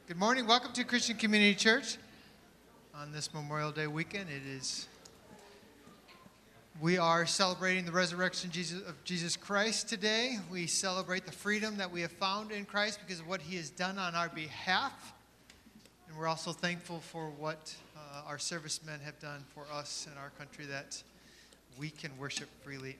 Good morning. Welcome to Christian Community Church on this Memorial Day weekend. We are celebrating the resurrection of Jesus Christ today. We celebrate the freedom that we have found in Christ because of what he has done on our behalf. And we're also thankful for what our servicemen have done for us and our country, that we can worship freely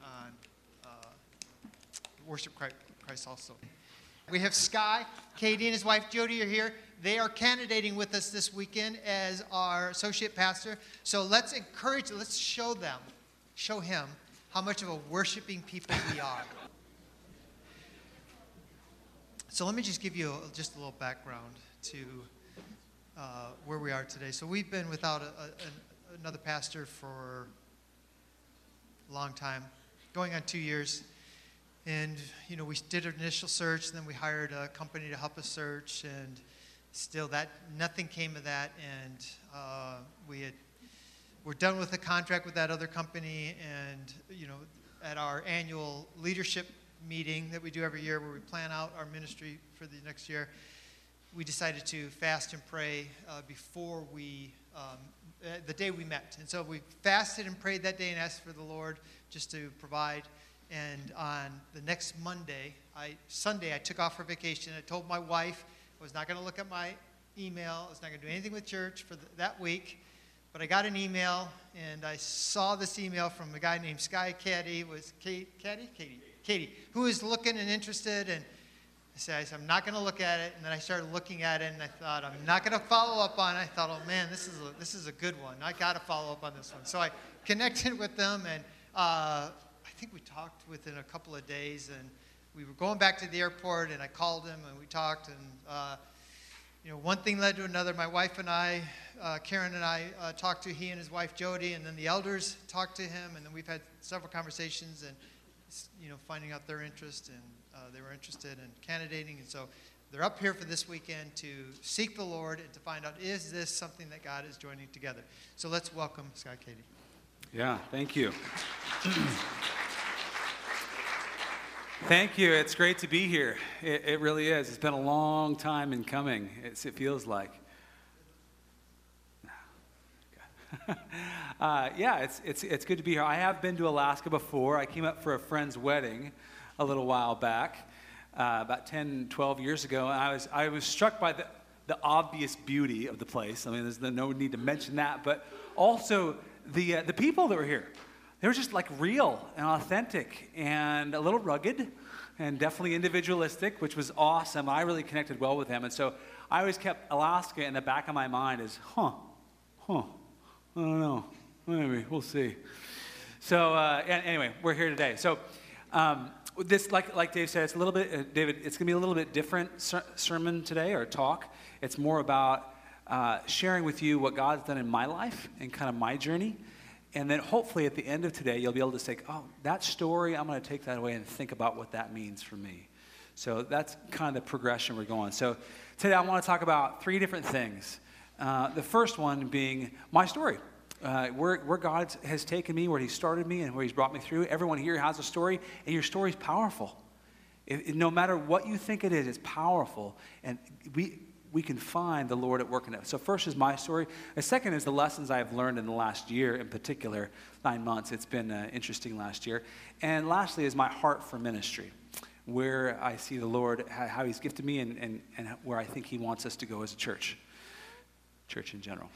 worship Christ also. We have Sky, Katie, and his wife Jody are here. They are candidating with us this weekend as our associate pastor. So let's show him how much of a worshiping people we are. So let me just give you just a little background to where we are today. So we've been without another pastor for a long time, going on 2 years. And, we did an initial search, then we hired a company to help us search, and still nothing came of that. And we're done with the contract with that other company, and, at our annual leadership meeting that we do every year where we plan out our ministry for the next year, we decided to fast and pray before the day we met. And so we fasted and prayed that day and asked for the Lord just to provide. And on the next Sunday, I took off for vacation. I told my wife I was not going to look at my email. I was not going to do anything with church for that week. But I got an email, and I saw this email from a guy named Sky Katie, who was looking and interested. And I said, I'm not going to look at it. And then I started looking at it, and I thought, I'm not going to follow up on it. I thought, oh man, this is a good one. I got to follow up on this one. So I connected with them, and I think we talked within a couple of days, and we were going back to the airport, and I called him, and we talked, and one thing led to another. My wife and I, Karen and I, talked to he and his wife Jody, and then the elders talked to him, and then we've had several conversations, and finding out their interest, and they were interested in candidating, and so they're up here for this weekend to seek the Lord and to find out, is this something that God is joining together? So let's welcome Sky Katie. Yeah, thank you. Thank you. It's great to be here. It really is. It's been a long time in coming. It feels like. It's good to be here. I have been to Alaska before. I came up for a friend's wedding a little while back, about 10, 12 years ago, and I was struck by the obvious beauty of the place. I mean, there's no need to mention that, but also the people that were here. They were just like real and authentic and a little rugged and definitely individualistic, which was awesome. I really connected well with them. And so I always kept Alaska in the back of my mind as, I don't know, maybe, we'll see. So anyway, we're here today. So this, like Dave said, it's a little bit, David, it's going to be a little bit different sermon today, or talk. It's more about sharing with you what God's done in my life and kind of my journey. And then hopefully at the end of today, you'll be able to say, oh, that story, I'm going to take that away and think about what that means for me. So that's kind of the progression we're going. So today I want to talk about 3 different things. The first one being my story, where God has taken me, where he started me, and where he's brought me through. Everyone here has a story, and your story is powerful. No matter what you think it is, it's powerful. And we can find the Lord at work in it. So first is my story. The second is the lessons I've learned in the last year, in particular, 9 months. It's been interesting last year. And lastly is my heart for ministry, where I see the Lord, how he's gifted me, and where I think he wants us to go as a church in general.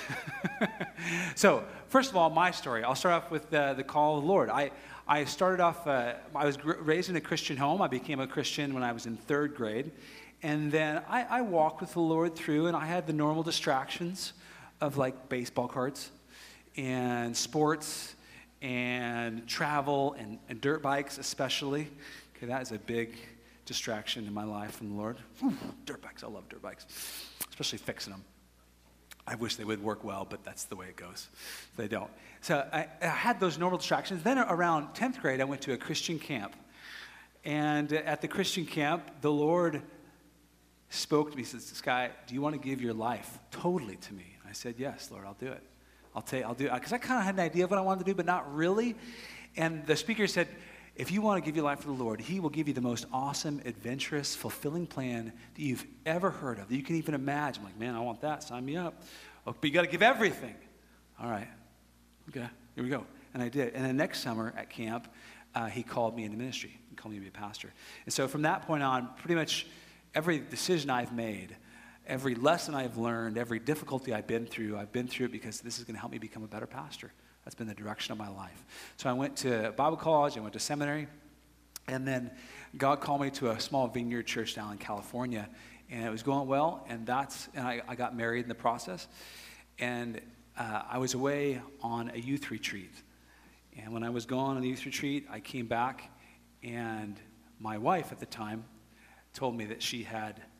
So first of all, my story. I'll start off with the call of the Lord. I started off, I was raised in a Christian home. I became a Christian when I was in 3rd grade. And then I walked with the Lord through, and I had the normal distractions of like baseball cards and sports and travel and dirt bikes especially. Okay, that is a big distraction in my life from the Lord. Whew, dirt bikes, I love dirt bikes, especially fixing them. I wish they would work well, but that's the way it goes. They don't. So I had those normal distractions. Then around 10th grade, I went to a Christian camp. And at the Christian camp, the Lord spoke to me, said, Sky, do you want to give your life totally to me? I said, yes, Lord, I'll do it. I'll do it. Because I kind of had an idea of what I wanted to do, but not really. And the speaker said, if you want to give your life to the Lord, he will give you the most awesome, adventurous, fulfilling plan that you've ever heard of, that you can even imagine. Like, man, I want that. Sign me up. Oh, but you got to give everything. All right. Okay, here we go. And I did. And then next summer at camp, he called me into ministry. He called me to be a pastor. And so from that point on, pretty much every decision I've made, every lesson I've learned, every difficulty I've been through it because this is going to help me become a better pastor. That's been the direction of my life. So I went to Bible college, I went to seminary, and then God called me to a small vineyard church down in California, and it was going well, and I got married in the process, and I was away on a youth retreat. And when I was gone on the youth retreat, I came back, and my wife at the time told me that she'd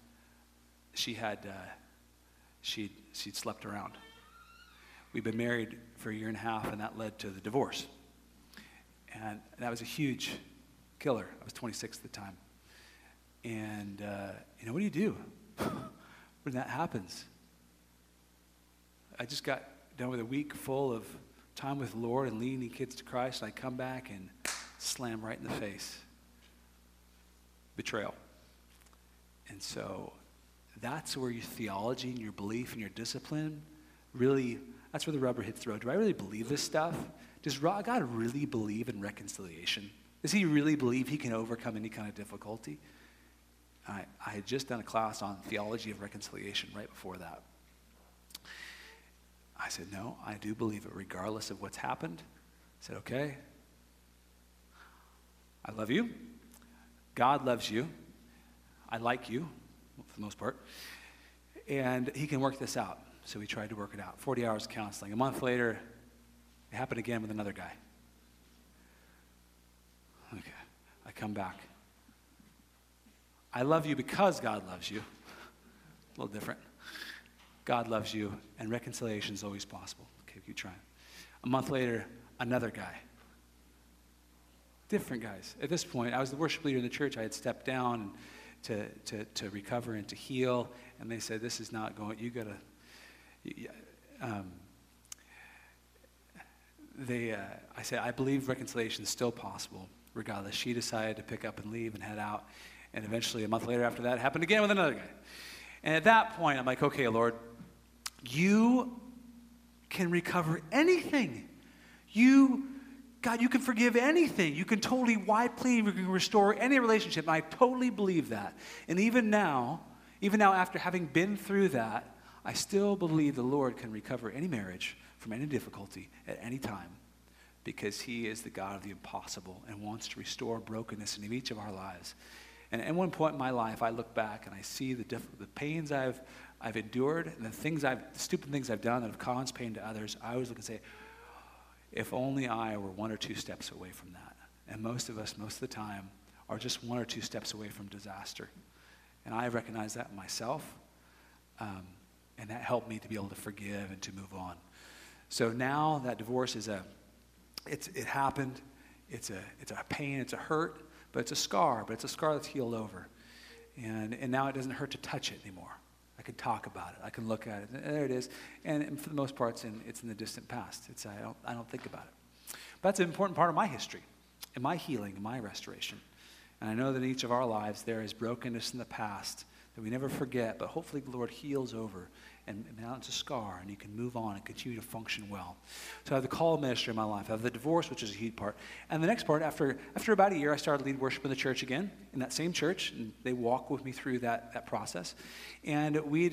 slept around. We'd been married for a year and a half, and that led to the divorce. And that was a huge killer. I was 26 at the time. And, what do you do when that happens? I just got done with a week full of time with the Lord and leading kids to Christ, and I come back and slam right in the face. Betrayal. And so that's where your theology and your belief and your discipline really, that's where the rubber hits the road. Do I really believe this stuff? Does God really believe in reconciliation? Does he really believe he can overcome any kind of difficulty? I had just done a class on theology of reconciliation right before that. I said, no, I do believe it regardless of what's happened. I said, okay, I love you. God loves you. I like you, for the most part. And he can work this out. So we tried to work it out. 40 hours of counseling. A month later, it happened again with another guy. Okay, I come back. I love you because God loves you. A little different. God loves you, and reconciliation is always possible. Okay, keep trying. A month later, another guy. Different guys. At this point, I was the worship leader in the church. I had stepped down to recover and to heal, and they said, this is not going, you got to, I said, I believe reconciliation is still possible, regardless. She decided to pick up and leave and head out, and eventually a month later after that, it happened again with another guy. And at that point, I'm like, okay, Lord, you can recover anything. God, you can forgive anything. You can totally wipe clean. You can restore any relationship. And I totally believe that. And even now after having been through that, I still believe the Lord can recover any marriage from any difficulty at any time, because he is the God of the impossible and wants to restore brokenness in each of our lives. And at one point in my life, I look back and I see the pains I've endured and the stupid things I've done that have caused pain to others. I always look and say, if only I were one or two steps away from that. And most of us, most of the time, are just one or two steps away from disaster. And I recognize that in myself, and that helped me to be able to forgive and to move on. So now that divorce it happened. It's a pain, it's a hurt, but it's a scar that's healed over. And now it doesn't hurt to touch it anymore. I can talk about it. I can look at it. And there it is. And for the most part, it's in the distant past. I don't think about it. But that's an important part of my history, and my healing, and my restoration. And I know that in each of our lives there is brokenness in the past that we never forget, but hopefully the Lord heals over, and now it's a scar, and you can move on and continue to function well. So I have the call of ministry in my life. I have the divorce, which is a huge part. And the next part, after about a year, I started lead worship in the church again, in that same church, and they walk with me through that process. And I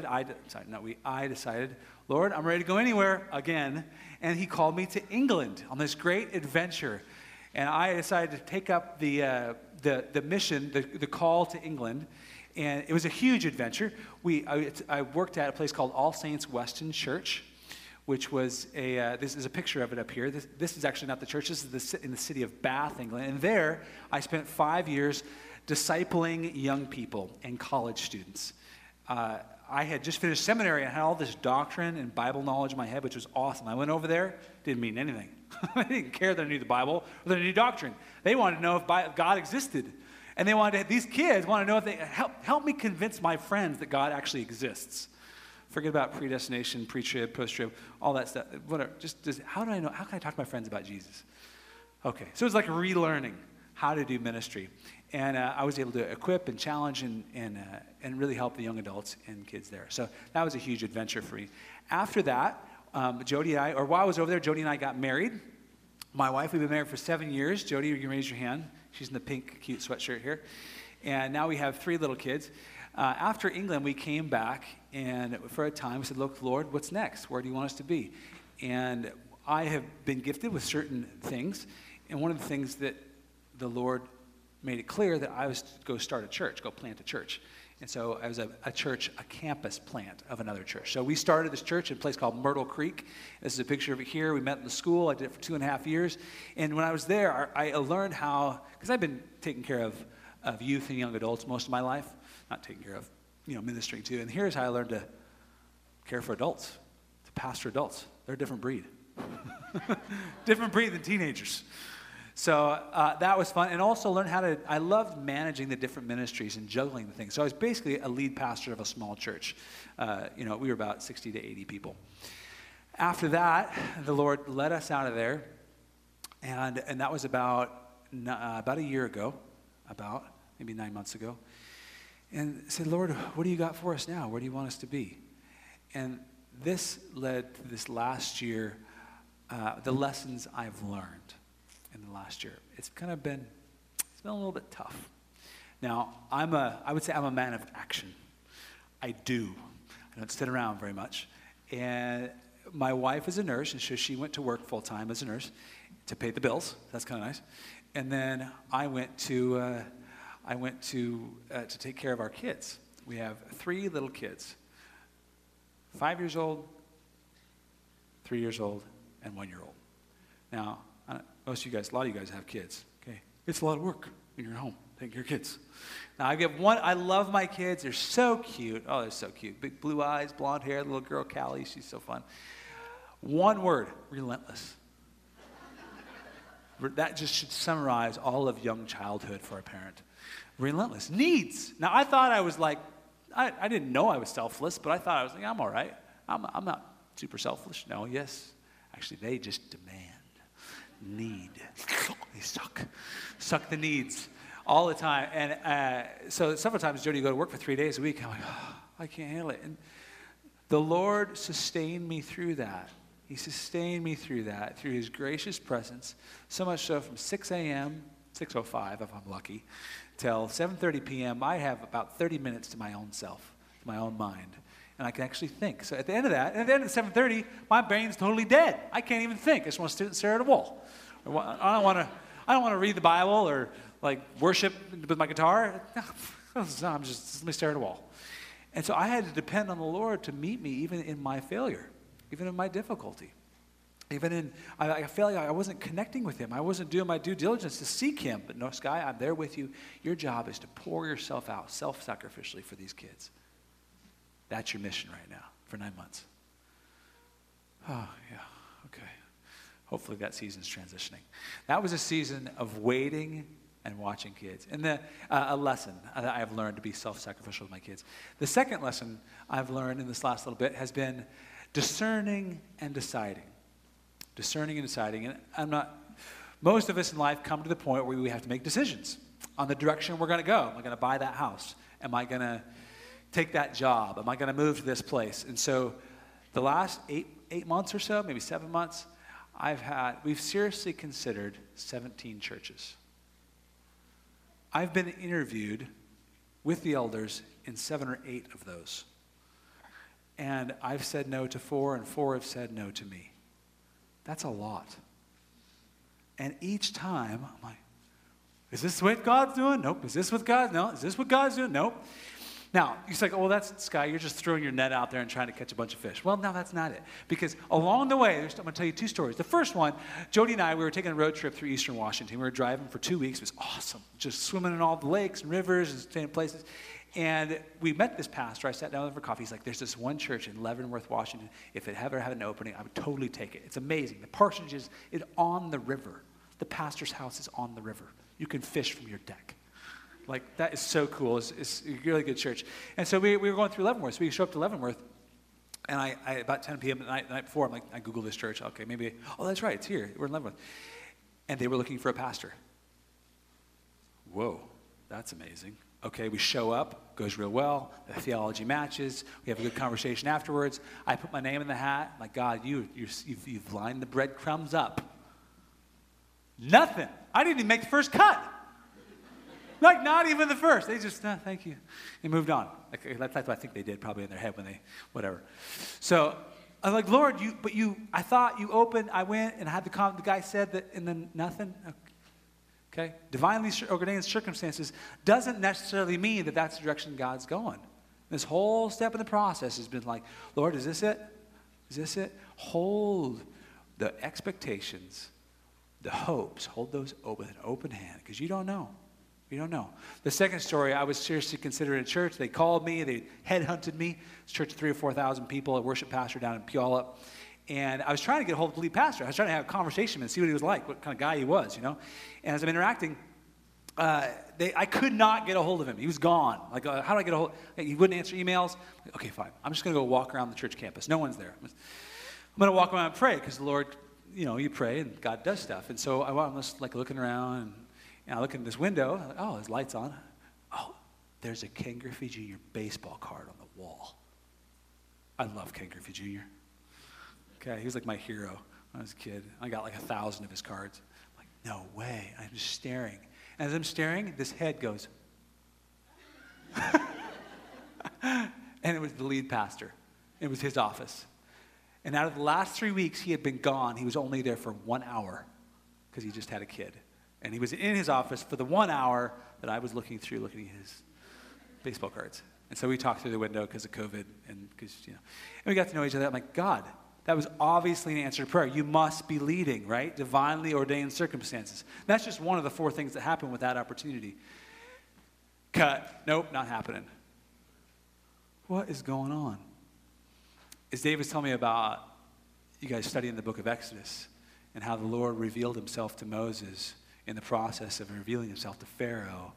decided, Lord, I'm ready to go anywhere again. And he called me to England on this great adventure. And I decided to take up the mission, the call to England. And it was a huge adventure. I worked at a place called All Saints Weston Church, which was this is a picture of it up here. This is actually not the church. This is in the city of Bath, England. And there, I spent 5 years discipling young people and college students. I had just finished seminary and had all this doctrine and Bible knowledge in my head, which was awesome. I went over there, didn't mean anything. I didn't care that I knew the Bible or that I knew doctrine. They wanted to know if God existed. And these kids want to know if they help me convince my friends that God actually exists. Forget about predestination, pre-trib, post-trib, all that stuff. Whatever. How do I know? How can I talk to my friends about Jesus? Okay, so it's like relearning. how to do ministry. And I was able to equip and challenge and really help the young adults and kids there. So that was a huge adventure for me. After that, Jody and I, or while I was over there, Jody and I got married. My wife, we've been married for 7 years. Jody, you can raise your hand. She's in the pink, cute sweatshirt here. And now we have 3 little kids. After England, we came back, and for a time, we said, look, Lord, what's next? Where do you want us to be? And I have been gifted with certain things, and one of the things that the Lord made it clear that I was to go start a church, go plant a church. And so I was a church, a campus plant of another church. So we started this church in a place called Myrtle Creek. This is a picture of it here. We met in the school. I did it for 2.5 years. And when I was there, I learned how, because I've been taking care of youth and young adults most of my life, not taking care of, ministering to. And here's how I learned to care for adults, to pastor adults. They're a different breed. Different breed than teenagers. So that was fun. And also learned I loved managing the different ministries and juggling the things. So I was basically a lead pastor of a small church. We were about 60 to 80 people. After that, the Lord led us out of there. And that was about a year ago, about maybe 9 months ago. And I said, Lord, what do you got for us now? Where do you want us to be? And this led to this last year, the lessons I've learned in the last year. It's been a little bit tough. Now, I would say I'm a man of action. I don't sit around very much. And my wife is a nurse, and so she went to work full time as a nurse to pay the bills. That's kind of nice. And then I went to take care of our kids. We have 3 little kids, 5 years old, 3 years old, and 1 year old. Now, most of you guys, a lot of you guys have kids. Okay, it's a lot of work when you're at home taking care of kids. Now, I get one. I love my kids. They're so cute. Oh, they're so cute. Big blue eyes, blonde hair. Little girl Callie. She's so fun. One word: relentless. That just should summarize all of young childhood for a parent. Relentless. Needs. Now, I thought I was like, I didn't know I was selfless, but I thought I was like, I'm all right. I'm not super selfish. No, yes. Actually, they just demand. Need. They suck the needs all the time. And so several times Jody would go to work for 3 days a week. I'm like, I can't handle it. And the Lord sustained me through that. He sustained me through that, through his gracious presence, so much so from 6 a.m., 6:05 if I'm lucky, till 7:30 p.m., I have about 30 minutes to my own self, to my own mind. And I can actually think. So at the end of 7:30, my brain's totally dead. I can't even think. I just want to sit and stare at a wall. I don't want to read the Bible or like worship with my guitar. No, I'm just let me stare at a wall. And so I had to depend on the Lord to meet me even in my failure, even in my difficulty. Even in, I felt like I wasn't connecting with him. I wasn't doing my due diligence to seek him. But no, Sky, I'm there with you. Your job is to pour yourself out self-sacrificially for these kids. That's your mission right now for 9 months. Oh, yeah, okay. Hopefully that season's transitioning. That was a season of waiting and watching kids. And a lesson that I've learned to be self-sacrificial with my kids. The second lesson I've learned in this last little bit has been discerning and deciding. Discerning and deciding. And most of us in life come to the point where we have to make decisions on the direction we're going to go. Am I going to buy that house? Am I going to take that job? Am I going to move to this place? And so the last eight months or so, maybe 7 months, we've seriously considered 17 churches. I've been interviewed with the elders in 7 or 8 of those. And I've said no to 4, and 4 have said no to me. That's a lot. And each time, I'm like, is this what God's doing? Nope. Is this what God's? No. Is this what God's doing? Nope. Now, you're like, oh, well, that's, Sky, you're just throwing your net out there and trying to catch a bunch of fish. Well, no, that's not it. Because along the way, I'm going to tell you 2 stories. The first one, Jody and I, we were taking a road trip through eastern Washington. We were driving for 2 weeks. It was awesome. Just swimming in all the lakes and rivers and staying in places. And we met this pastor. I sat down with him for coffee. He's like, there's this one church in Leavenworth, Washington. If it ever had an opening, I would totally take it. It's amazing. The parsonage is on the river. The pastor's house is on the river. You can fish from your deck. Like, that is so cool. It's a really good church. And so we were going through Leavenworth. So we show up to Leavenworth, and I about 10 p.m. the night before, I'm like, I Googled this church. Okay, maybe, oh, that's right, it's here. We're in Leavenworth. And they were looking for a pastor. Whoa, that's amazing. Okay, we show up, goes real well, the theology matches, we have a good conversation afterwards. I put my name in the hat. My God, you've lined the breadcrumbs up. Nothing. I didn't even make the first cut. Like, not even the first. They just, no, thank you. They moved on. Like, that's what I think they did probably in their head when they, whatever. So I'm like, Lord, I thought you opened, I went and I had the guy said that, and then nothing. Okay? Divinely ordained circumstances doesn't necessarily mean that that's the direction God's going. This whole step in the process has been like, Lord, is this it? Is this it? Hold the expectations, the hopes, hold those with an open hand, because you don't know. You don't know. The second story, I was seriously considering a church. They called me. They headhunted me. It's a church of 3,000 or 4,000 people, a worship pastor down in Puyallup. And I was trying to get a hold of the lead pastor. I was trying to have a conversation and see what he was like, what kind of guy he was, And as I'm interacting, I could not get a hold of him. He was gone. Like, how do I get a hold? He wouldn't answer emails. Like, okay, fine. I'm just going to go walk around the church campus. No one's there. I'm going to walk around and pray because the Lord, you pray and God does stuff. And so I'm just like looking around and I look in this window. Like, oh, his light's on. Oh, there's a Ken Griffey Jr. baseball card on the wall. I love Ken Griffey Jr. Okay, he was like my hero when I was a kid. I got like 1,000 of his cards. I'm like, no way. I'm just staring. And as I'm staring, this head goes. And it was the lead pastor. It was his office. And out of the last 3 weeks, he had been gone. He was only there for 1 hour because he just had a kid. And he was in his office for the 1 hour that I was looking at his baseball cards. And so we talked through the window because of COVID and we got to know each other. I'm like, God, that was obviously an answer to prayer. You must be leading, right? Divinely ordained circumstances. That's just one of the 4 things that happen with that opportunity. Cut. Nope, not happening. What is going on? As Dave was telling me about you guys studying the book of Exodus and how the Lord revealed himself to Moses in the process of revealing himself to Pharaoh.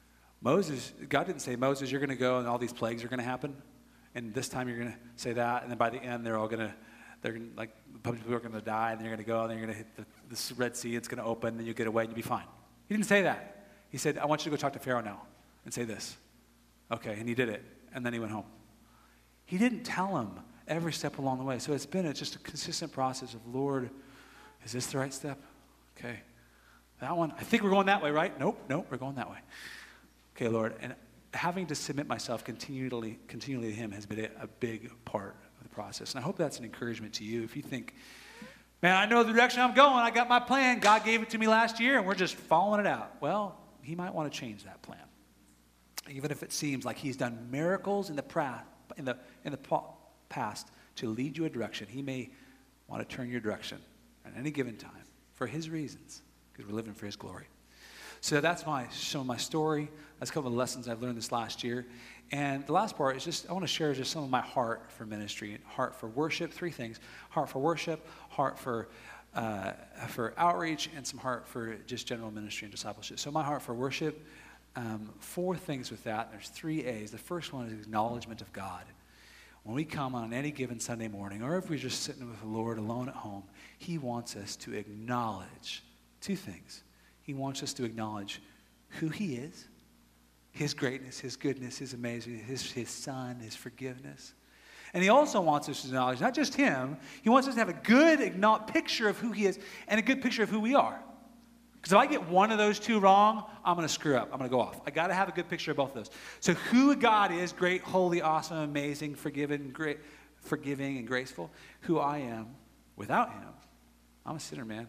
God didn't say, Moses, you're going to go and all these plagues are going to happen. And this time you're going to say that. And then by the end, they're going to like, a bunch of people are going to die, and then you're going to go, and then you're going to hit the Red Sea, it's going to open, and then you get away, and you'll be fine. He didn't say that. He said, I want you to go talk to Pharaoh now and say this. Okay, and he did it, and then he went home. He didn't tell him every step along the way. So it's been just a consistent process of, Lord, is this the right step? Okay. That one, I think we're going that way, right? Nope, we're going that way. Okay, Lord, and having to submit myself continually to him has been a big part of the process. And I hope that's an encouragement to you. If you think, man, I know the direction I'm going. I got my plan. God gave it to me last year, and we're just following it out. Well, he might want to change that plan. Even if it seems like he's done miracles in the past to lead you a direction, he may want to turn your direction at any given time for his reasons, because we're living for his glory. So that's my story. That's a couple of lessons I've learned this last year. And the last part is just, I want to share just some of my heart for ministry, heart for worship, 3 things. Heart for worship, heart for outreach, and some heart for just general ministry and discipleship. So my heart for worship, 4 things with that. There's 3 A's. The first one is acknowledgement of God. When we come on any given Sunday morning, or if we're just sitting with the Lord alone at home, he wants us to acknowledge 2 things. He wants us to acknowledge who he is, his greatness, his goodness, his amazing, his son, his forgiveness. And he also wants us to acknowledge not just him, he wants us to have a good picture of who he is and a good picture of who we are. Because if I get one of those 2 wrong, I'm going to screw up. I'm going to go off. I got to have a good picture of both of those. So who God is, great, holy, awesome, amazing, forgiving, and graceful. Who I am without him. I'm a sinner, man.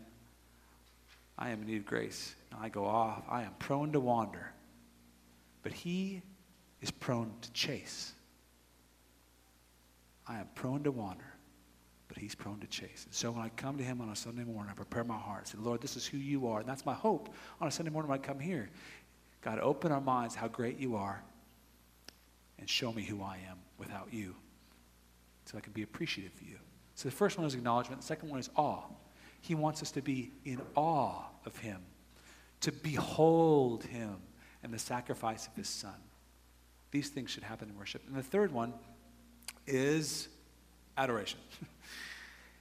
I am in need of grace. I go off. I am prone to wander. But he is prone to chase. I am prone to wander, but he's prone to chase. And so when I come to him on a Sunday morning, I prepare my heart. I say, Lord, this is who you are. And that's my hope on a Sunday morning when I come here. God, open our minds how great you are and show me who I am without you so I can be appreciative of you. So the first one is acknowledgement. The second one is awe. He wants us to be in awe of him, to behold him and the sacrifice of his son. These things should happen in worship. And the third one is adoration.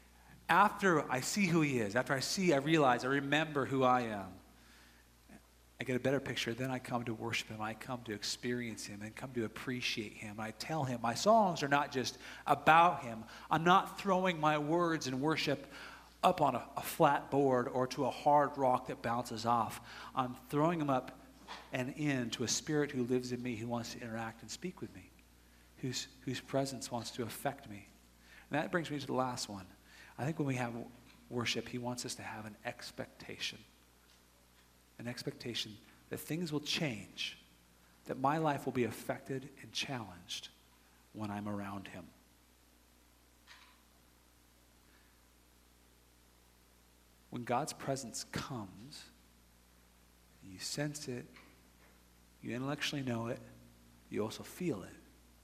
After I see who he is, after I realize, I remember who I am, I get a better picture. Then I come to worship him. I come to experience him and come to appreciate him. I tell him my songs are not just about him. I'm not throwing my words in worship up on a flat board or to a hard rock that bounces off. I'm throwing them up and into a spirit who lives in me, who wants to interact and speak with me, whose presence wants to affect me. And that brings me to the last one. I think when we have worship, he wants us to have an expectation that things will change, that my life will be affected and challenged when I'm around him. When God's presence comes, you sense it, you intellectually know it, you also feel it.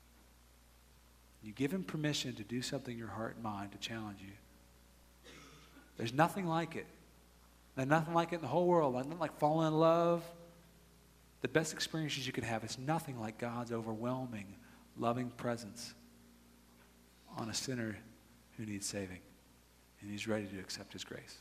You give him permission to do something in your heart and mind to challenge you. There's nothing like it. There's nothing like it in the whole world. Nothing like falling in love. The best experiences you can have is nothing like God's overwhelming, loving presence on a sinner who needs saving. And he's ready to accept his grace.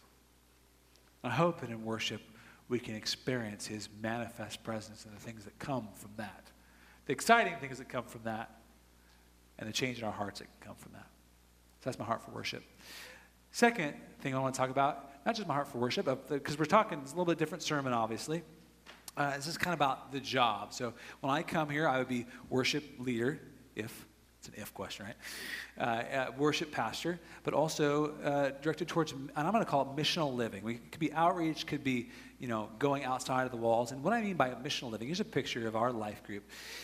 I hope that in worship we can experience his manifest presence and the things that come from that. The exciting things that come from that. And the change in our hearts that can come from that. So that's my heart for worship. Second thing I want to talk about, not just my heart for worship, because we're talking, it's a little bit different sermon, obviously. This is kind of about the job. So when I come here, I would be worship leader, if, it's an if question, right? Worship pastor, but also directed towards, and I'm going to call it missional living. It could be outreach, could be, going outside of the walls. And what I mean by missional living, here's a picture of our life group.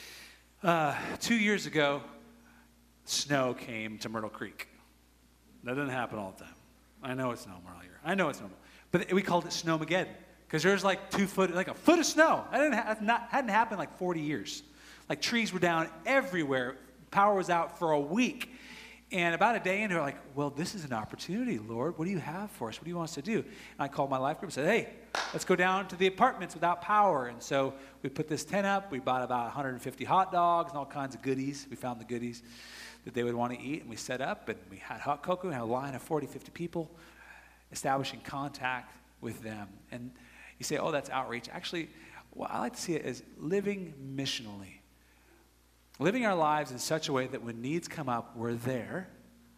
2 years ago, snow came to Myrtle Creek. That doesn't happen all the time. I know it's normal here. I know it's normal. But we called it Snowmageddon because there's like a foot of snow. That hadn't happened in like 40 years. Like trees were down everywhere. Power was out for a week. And about a day in, they're like, well, this is an opportunity, Lord. What do you have for us? What do you want us to do? And I called my life group and said, hey, let's go down to the apartments without power. And so we put this tent up. We bought about 150 hot dogs and all kinds of goodies. We found the goodies that they would want to eat, and we set up, and we had hot cocoa, and had a line of 40, 50 people, establishing contact with them. And you say, oh, that's outreach. Actually, well, I like to see it as living missionally. Living our lives in such a way that when needs come up, we're there,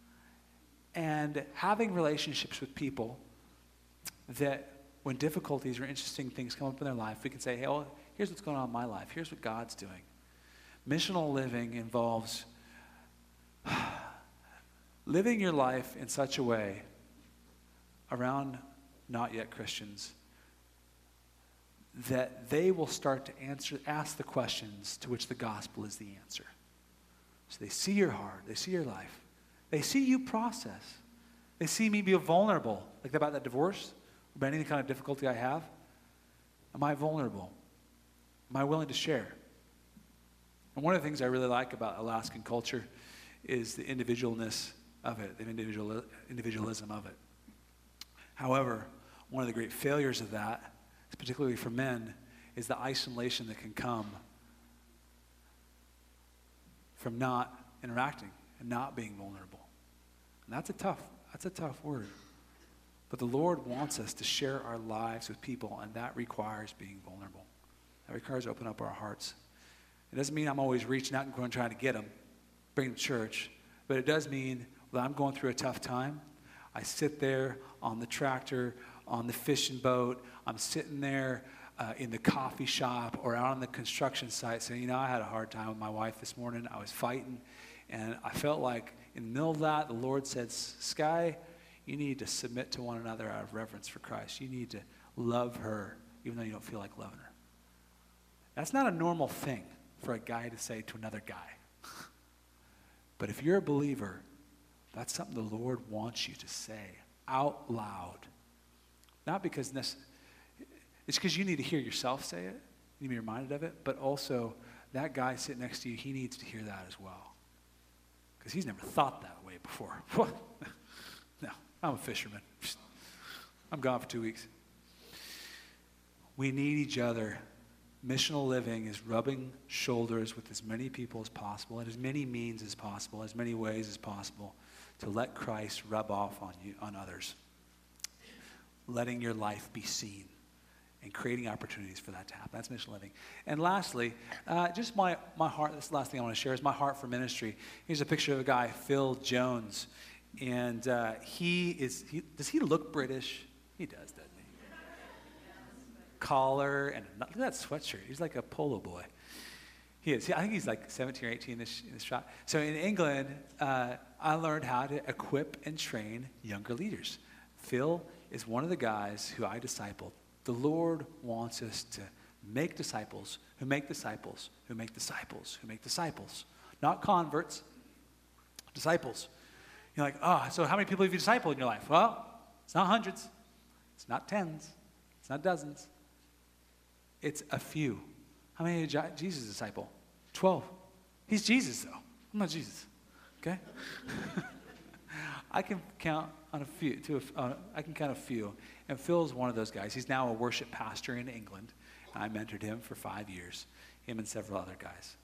and having relationships with people that when difficulties or interesting things come up in their life, we can say, hey, well, here's what's going on in my life. Here's what God's doing. Missional living involves living your life in such a way around not yet Christians that they will start to ask the questions to which the gospel is the answer. So they see your heart, they see your life, they see you process, they see me be vulnerable, like about that divorce, about any kind of difficulty I have. Am I vulnerable? Am I willing to share? And one of the things I really like about Alaskan culture is the individualness of it, the individualism of it. However, one of the great failures of that, particularly for men, is the isolation that can come from not interacting and not being vulnerable. And that's a tough word. But the Lord wants us to share our lives with people, and that requires being vulnerable. That requires opening up our hearts. It doesn't mean I'm always reaching out and going trying to get them, bring them to church. But it does mean that I'm going through a tough time. I sit there on the tractor, on the fishing boat. I'm sitting there in the coffee shop or out on the construction site saying, I had a hard time with my wife this morning. I was fighting. And I felt like in the middle of that, the Lord said, Sky, you need to submit to one another out of reverence for Christ. You need to love her even though you don't feel like loving her. That's not a normal thing for a guy to say to another guy. But if you're a believer, that's something the Lord wants you to say out loud. Not because it's because you need to hear yourself say it, you need to be reminded of it, but also that guy sitting next to you, he needs to hear that as well. Because he's never thought that way before. No, I'm a fisherman. I'm gone for 2 weeks. We need each other. Missional living is rubbing shoulders with as many people as possible, and as many means as possible, as many ways as possible, to let Christ rub off on you, on others. Letting your life be seen and creating opportunities for that to happen. That's mission living. And lastly, just my heart, this is the last thing I want to share, is my heart for ministry. Here's a picture of a guy, Phil Jones. And does he look British? He does, doesn't he? Collar, and look at that sweatshirt. He's like a polo boy. He is. I think he's like 17 or 18 in this shot. So in England, I learned how to equip and train younger leaders. Phil is one of the guys who I discipled. The Lord wants us to make disciples who make disciples who make disciples who make disciples. Not converts, disciples. You're like, oh, so how many people have you discipled in your life? Well, it's not hundreds. It's not tens. It's not dozens. It's a few. How many did Jesus disciple? 12. He's Jesus, though. I'm not Jesus. Okay? I can count on a few. I can count a few. And Phil's one of those guys. He's now a worship pastor in England. I mentored him for 5 years, him and several other guys.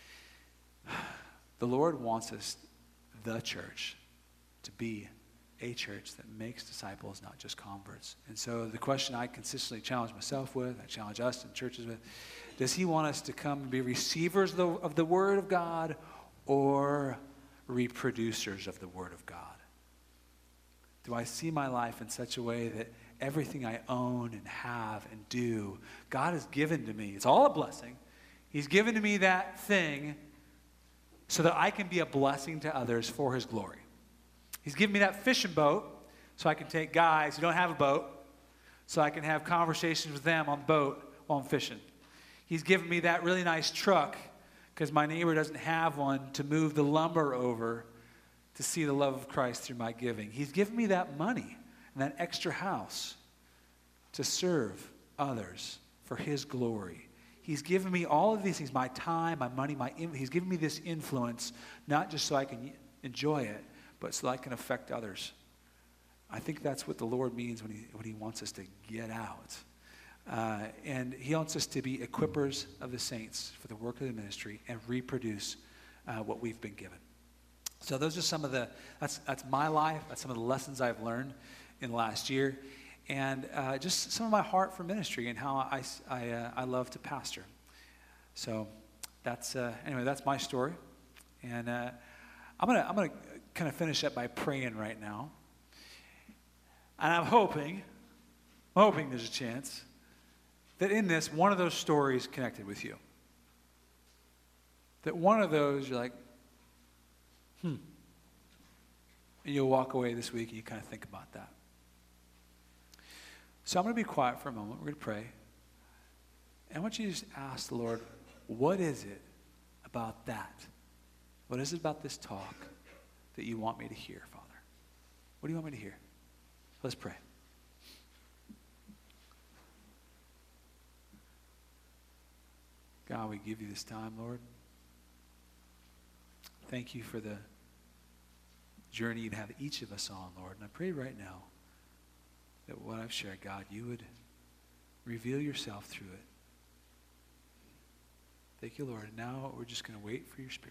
The Lord wants us, the church, to be a church that makes disciples, not just converts. And so the question I consistently challenge myself with, I challenge us in churches with, does he want us to come and be receivers of the Word of God or reproducers of the Word of God? Do I see my life in such a way that everything I own and have and do, God has given to me? It's all a blessing. He's given to me that thing so that I can be a blessing to others for his glory. He's given me that fishing boat so I can take guys who don't have a boat, so I can have conversations with them on the boat while I'm fishing. He's given me that really nice truck because my neighbor doesn't have one to move the lumber over to see the love of Christ through my giving. He's given me that money and that extra house to serve others for his glory. He's given me all of these things, my time, my money, he's given me this influence, not just so I can enjoy it, but so I can affect others. I think that's what the Lord means when he wants us to get out. And he wants us to be equippers of the saints for the work of the ministry and reproduce what we've been given. So those are some of that's my life. That's some of the lessons I've learned in the last year. And just some of my heart for ministry and how I love to pastor. So anyway, that's my story. And I'm gonna kind of finish up by praying right now. And I'm hoping there's a chance that in this, one of those stories connected with you. That one of those, you're like, and you'll walk away this week and you kind of think about that. So I'm going to be quiet for a moment. We're going to pray. And I want you to just ask the Lord, what is it about that? What is it about this talk that you want me to hear, Father? What do you want me to hear? Let's pray. God, we give you this time, Lord. Thank you for the journey you'd have each of us on, Lord. And I pray right now that what I've shared, God, you would reveal yourself through it. Thank you, Lord. And now we're just going to wait for your Spirit.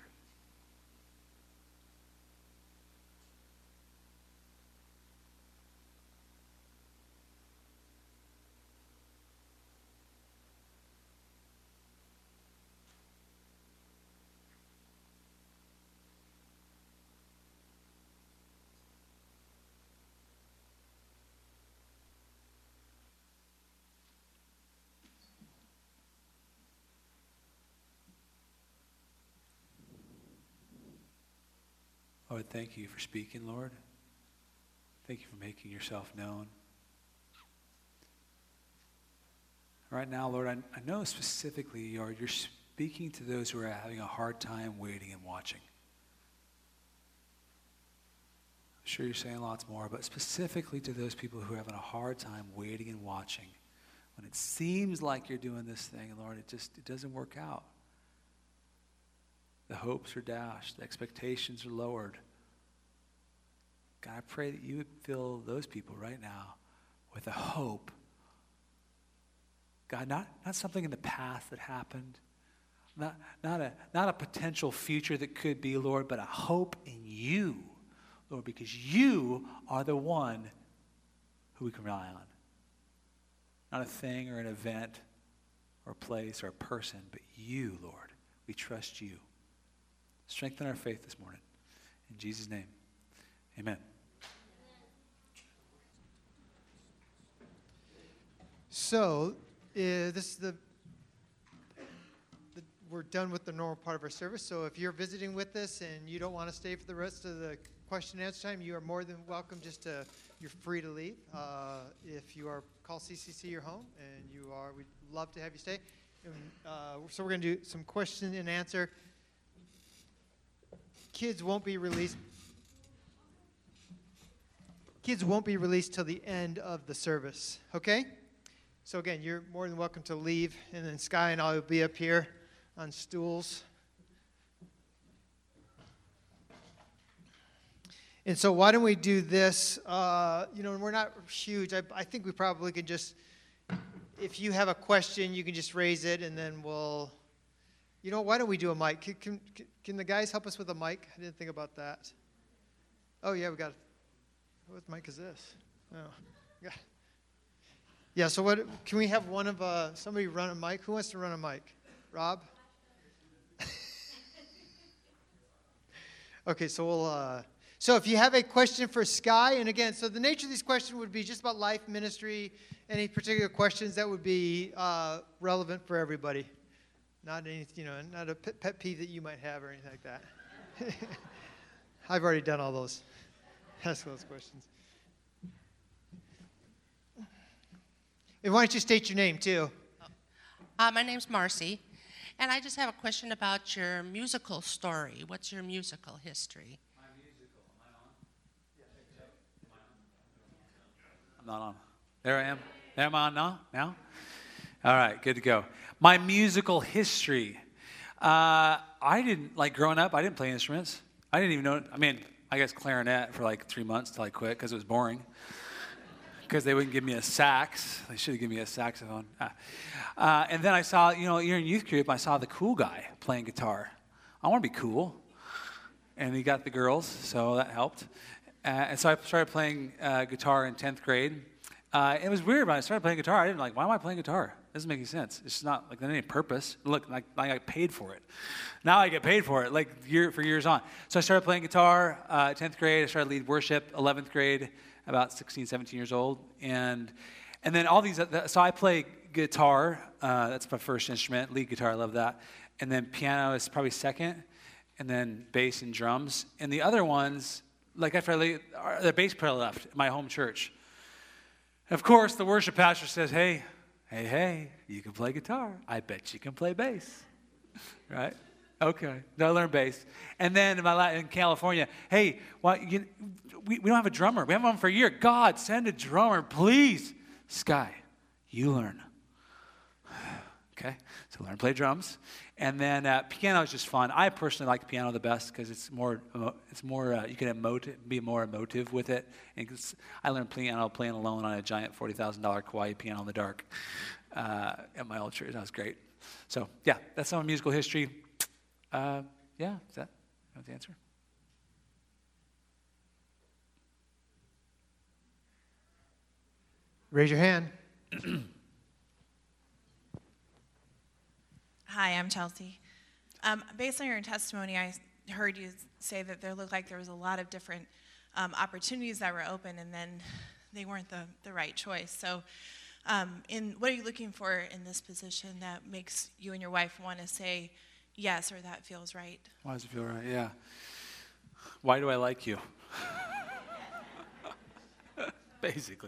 Lord, thank you for speaking, Lord. Thank you for making yourself known. Right now, Lord, I know specifically, Lord, you're speaking to those who are having a hard time waiting and watching. I'm sure you're saying lots more, but specifically to those people who are having a hard time waiting and watching. When it seems like you're doing this thing, Lord, it doesn't work out. The hopes are dashed. The expectations are lowered. God, I pray that you would fill those people right now with a hope. God, not something in the past that happened. Not a potential future that could be, Lord, but a hope in you, Lord, because you are the one who we can rely on. not a thing or an event or place or a person, but you, Lord. We trust you. Strengthen our faith this morning. In Jesus' name, amen. So, this is we're done with the normal part of our service. So if you're visiting with us and you don't want to stay for the rest of the question and answer time, you are more than welcome. You're free to leave. If you are, call CCC your home, and we'd love to have you stay. And, so we're going to do some question and answer. Kids won't be released till the end of the service. Okay? So again, you're more than welcome to leave, and then Sky and I will be up here on stools. And so why don't we do this? We're not huge. I think we probably could just, if you have a question, you can just raise it, and then why don't we do a mic? Can the guys help us with a mic? I didn't think about that. Oh, yeah, we got it. What mic is this? Oh, yeah, so can we have somebody run a mic? Who wants to run a mic? Rob? Okay, so so if you have a question for Sky, and again, so the nature of these questions would be just about life, ministry, any particular questions that would be relevant for everybody. Not any, not a pet peeve that you might have or anything like that. I've already done all those. Ask those questions. And why don't you state your name, too? My name's Marcy, and I just have a question about your musical story. What's your musical history? My musical, am I on? I'm not on. There I am. Am I on now? All right, good to go. My musical history. I didn't, growing up, I didn't play instruments. I didn't even know, I guess clarinet for 3 months till I quit because it was boring. Because they wouldn't give me a sax. They should have given me a saxophone. And then I saw, you're in youth group, I saw the cool guy playing guitar. I want to be cool. And he got the girls, so that helped. And so I started playing guitar in 10th grade. It was weird when I started playing guitar. I didn't why am I playing guitar? It doesn't make any sense. It's just not there's any purpose. Look, I got paid for it. Now I get paid for it, for years on. So I started playing guitar 10th grade. I started lead worship 11th grade, about 16, 17 years old. And then all these, so I play guitar. That's my first instrument, lead guitar. I love that. And then piano is probably second. And then bass and drums. And the other ones, after the bass player left at my home church. Of course, the worship pastor says, hey, you can play guitar. I bet you can play bass, right? Okay, I learned bass. And then in California, hey, we don't have a drummer. We haven't one for a year. God, send a drummer, please. Sky, you learn. Okay, so learn to play drums. And then piano is just fun. I personally like piano the best because it's more you can be more emotive with it. And I learned piano playing alone on a giant $40,000 Kawai piano in the dark at my old church. That was great. So yeah, that's some musical history. Is that the answer? Raise your hand. Hi, I'm Chelsea. Based on your testimony, I heard you say that there looked like there was a lot of different opportunities that were open, and then they weren't the right choice. So what are you looking for in this position that makes you and your wife want to say yes or that feels right? Why does it feel right? Yeah. Why do I like you? Basically.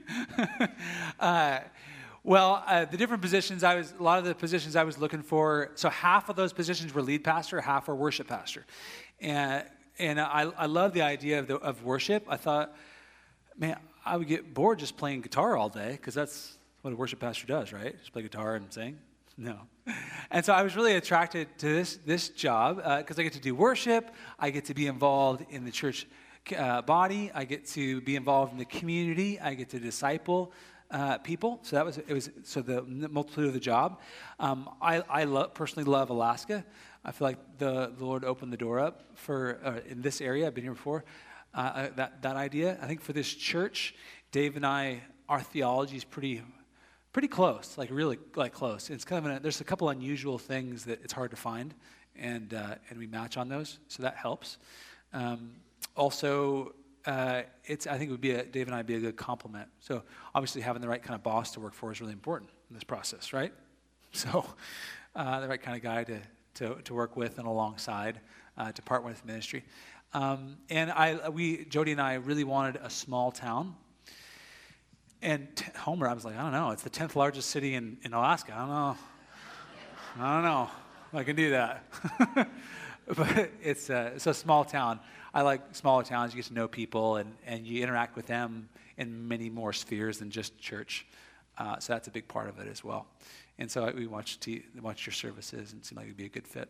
The different positions a lot of the positions I was looking for, so half of those positions were lead pastor, half were worship pastor. And I love the idea of worship. I thought, man, I would get bored just playing guitar all day because that's what a worship pastor does, right? Just play guitar and sing? No. And so I was really attracted to this job because I get to do worship. I get to be involved in the church body. I get to be involved in the community. I get to disciple people. So it was the multitude of the job. I personally love Alaska. I feel like the Lord opened the door up for in this area. I've been here before. That idea. I think for this church, Dave and I, our theology is pretty pretty close, like really like close. It's kind of there's a couple unusual things that it's hard to find, and we match on those, so that helps. Also, I think it would be Dave and I would be a good complement. So obviously having the right kind of boss to work for is really important in this process, right? So the right kind of guy to work with and alongside, to partner with ministry. And Jody and I really wanted a small town. And Homer, I was like, I don't know. It's the 10th largest city in Alaska. I don't know if I can do that. But it's a small town. I like smaller towns. You get to know people, and you interact with them in many more spheres than just church. So that's a big part of it as well. And so we watched your services, and it seemed like it would be a good fit.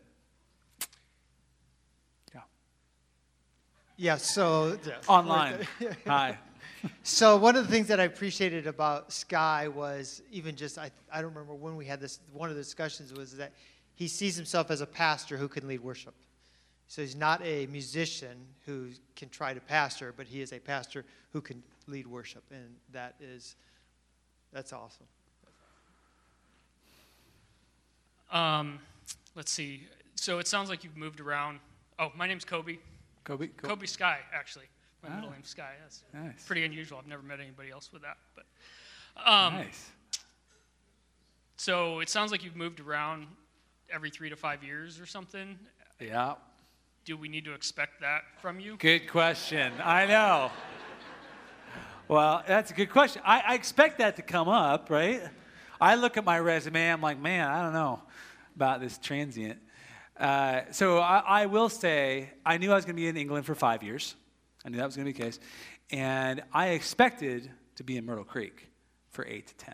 Yeah. Yeah, so... Online. Hi. So one of the things that I appreciated about Sky was even just, I don't remember when we had this, one of the discussions was that he sees himself as a pastor who can lead worship. So he's not a musician who can try to pastor, but he is a pastor who can lead worship. And that's awesome. Let's see. So it sounds like you've moved around. Oh, my name's Kobe. Kobe? Kobe Sky, actually. My middle name's Sky. That's nice. Pretty unusual. I've never met anybody else with that. But Nice. So it sounds like you've moved around every 3 to 5 years or something. Yeah. Do we need to expect that from you? Good question. I know. Well, that's a good question. I expect that to come up, right? I look at my resume, I'm like, man, I don't know about this transient. So I will say, I knew I was going to be in England for 5 years. I knew that was going to be the case. And I expected to be in Myrtle Creek for 8 to 10.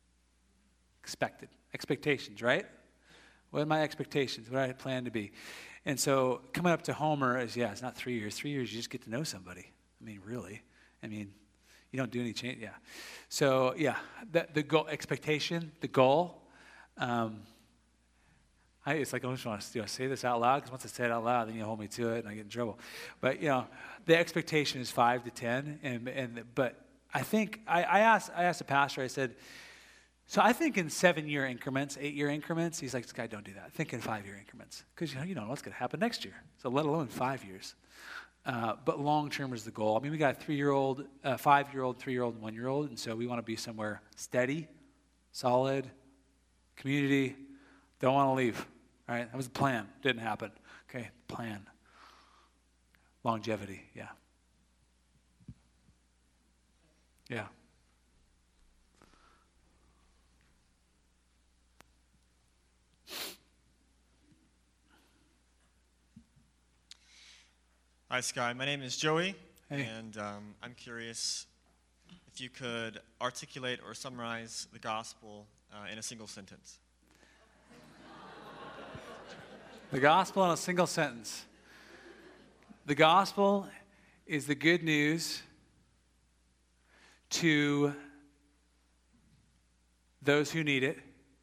Expectations, right? What are my expectations? What I had planned to be? And so coming up to Homer is, it's not 3 years. 3 years, you just get to know somebody. I mean, really. I mean, you don't do any change. Yeah. So, the goal, expectation, the goal. It's like I almost want to say this out loud, because once I say it out loud, then you hold me to it and I get in trouble. But, the expectation is 5 to 10. But I think, I asked the pastor, I said, so I think in 7-year increments, 8-year increments. He's like, Sky, don't do that. Think in 5-year increments, because you know what's going to happen next year. So let alone 5 years. But long term is the goal. I mean, we got a 3-year-old, 5-year-old, 3-year-old, and 1-year-old, and so we want to be somewhere steady, solid, community. Don't want to leave. All right, that was the plan. Didn't happen. Okay, plan. Longevity. Yeah. Yeah. Hi, Sky. My name is Joey, Hey. and I'm curious if you could articulate or summarize the gospel in a single sentence. The gospel in a single sentence. The gospel is the good news to those who need it.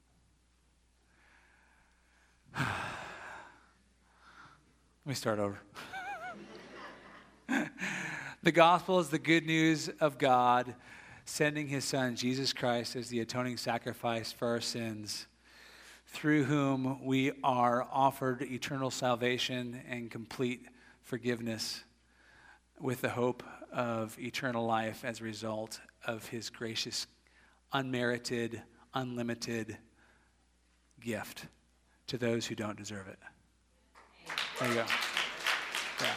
Let me start over. The gospel is the good news of God sending his son, Jesus Christ, as the atoning sacrifice for our sins, through whom we are offered eternal salvation and complete forgiveness, with the hope of eternal life as a result of his gracious, unmerited, unlimited gift to those who don't deserve it. There you go. Yeah.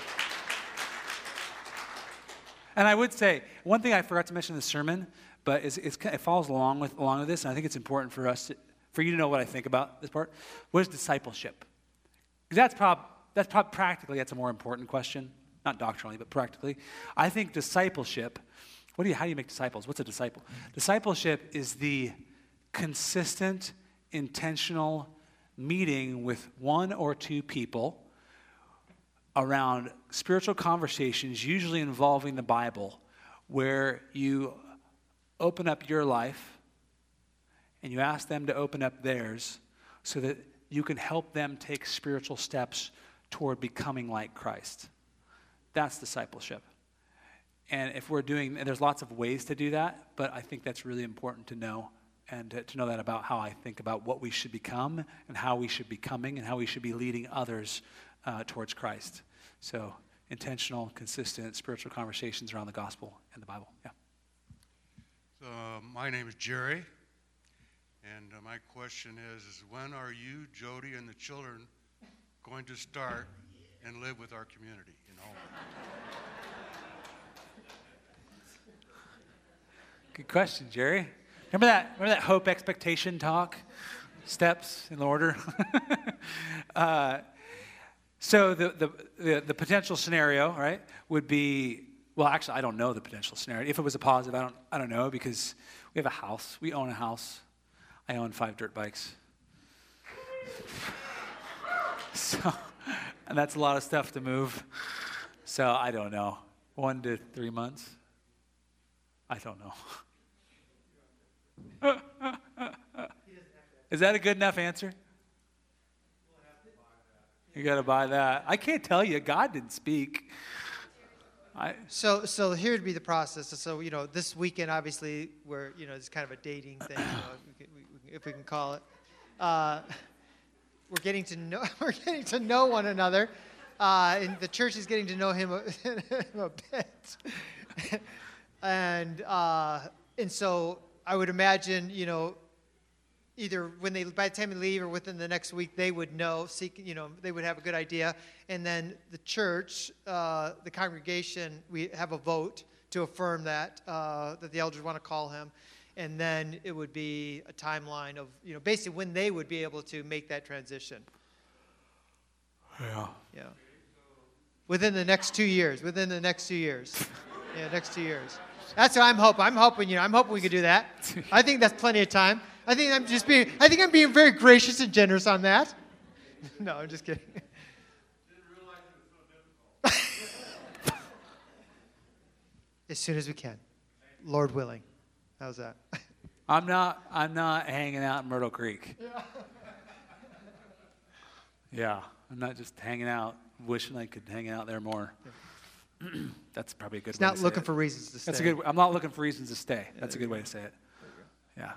And I would say, one thing I forgot to mention in the sermon, but it follows along with this, and I think it's important for you to know what I think about this part. What is discipleship? Because that's a more important question, not doctrinally, but practically. I think discipleship, how do you make disciples? What's a disciple? Discipleship is the consistent, intentional meeting with one or two people around spiritual conversations, usually involving the Bible, where you open up your life and you ask them to open up theirs so that you can help them take spiritual steps toward becoming like Christ. That's discipleship. And there's lots of ways to do that, but I think that's really important to know and to know that about how I think about what we should become and how we should be coming and how we should be leading others towards Christ. So intentional, consistent spiritual conversations around the gospel and the Bible. Yeah. My name is Jerry, and my question is when are you, Jody, and the children going to start and live with our community in Holbrook? Good question, Jerry. Remember that hope expectation talk? Steps in order. So the potential scenario, right, would be, well, actually, I don't know the potential scenario. If it was a positive, I don't know, because we have a house. We own a house. I own 5 dirt bikes. So, and that's a lot of stuff to move. So I don't know. 1 to 3 months. I don't know. Is that a good enough answer? You got to buy that. I can't tell you. God didn't speak. So here would be the process. So, this weekend, obviously, where, it's kind of a dating thing, if we can call it. We're getting to know one another, and the church is getting to know him a bit. And so I would imagine, either by the time they leave or within the next week, they would know, they would have a good idea. And then the church, the congregation, we have a vote to affirm that the elders want to call him. And then it would be a timeline of, basically when they would be able to make that transition. Yeah. Yeah. Within the next 2 years. Yeah, next 2 years. That's what I'm hoping. I'm hoping we could do that. I think that's plenty of time. I think I'm being very gracious and generous on that. No, I'm just kidding. As soon as we can. Lord willing. How's that? I'm not hanging out in Myrtle Creek. Yeah, I'm not just hanging out, wishing I could hang out there more. That's probably a good way to say it. It's not looking for reasons to stay. I'm not looking for reasons to stay. That's a good way to say it. Yeah.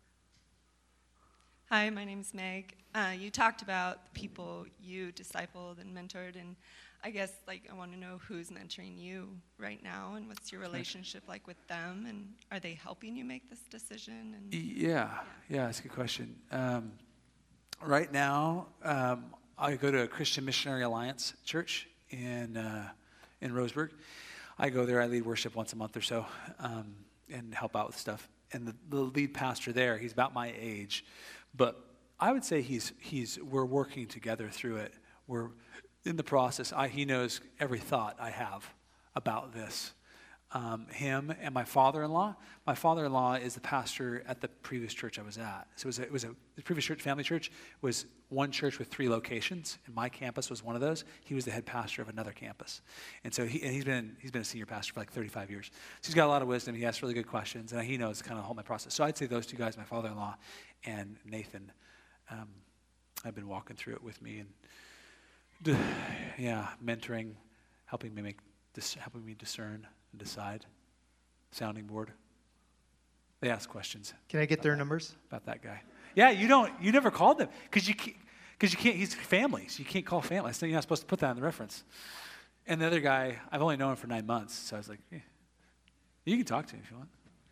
Hi, my name's Meg. You talked about the people you discipled and mentored, and I guess I want to know who's mentoring you right now, and what's your relationship like with them, and are they helping you make this decision? And Yeah, that's a good question. Right now, I go to a Christian Missionary Alliance church in Roseburg. I go there. I lead worship once a month or so, and help out with stuff. And the lead pastor there, he's about my age, but I would say we're working together through it. We're in the process. He knows every thought I have about this. Him and my father-in-law. My father-in-law is the pastor at the previous church I was at. So the previous church, family church, was one church with 3 locations, and my campus was one of those. He was the head pastor of another campus, and so he's been a senior pastor for 35 years. So he's got a lot of wisdom. He asks really good questions, and he knows kind of the whole my process. So I'd say those 2 guys, my father-in-law and Nathan, have been walking through it with me and mentoring, helping me discern and decide. Sounding board. They ask questions. Can I get their numbers? About that guy. Yeah, you never called them because you can't, he's family, so you can't call family. So you're not supposed to put that in the reference. And the other guy, I've only known him for 9 months, so I was like, you can talk to him if you want.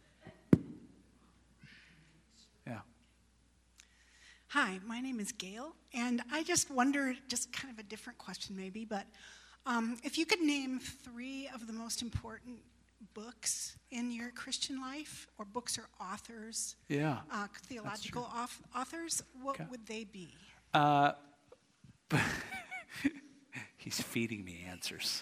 Yeah. Hi, my name is Gail, and I just wondered, just kind of a different question maybe, but if you could name 3 of the most important books in your Christian life, or books or authors, theological authors, what would they be? He's feeding me answers.